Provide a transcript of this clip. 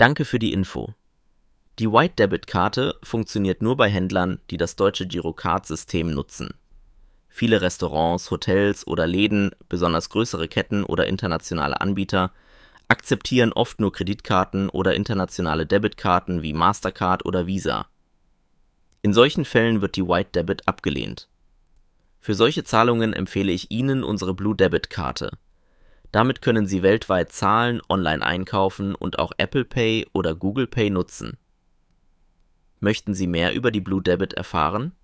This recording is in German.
Danke für die Info. Die White Debit Karte funktioniert nur bei Händlern, die das deutsche Girocard-System nutzen. Viele Restaurants, Hotels oder Läden, besonders größere Ketten oder internationale Anbieter, akzeptieren oft nur Kreditkarten oder internationale Debitkarten wie Mastercard oder Visa. In solchen Fällen wird die White Debit abgelehnt. Für solche Zahlungen empfehle ich Ihnen unsere Blue Debit Karte. Damit können Sie weltweit zahlen, online einkaufen und auch Apple Pay oder Google Pay nutzen. Möchten Sie mehr über die Blue Debit erfahren?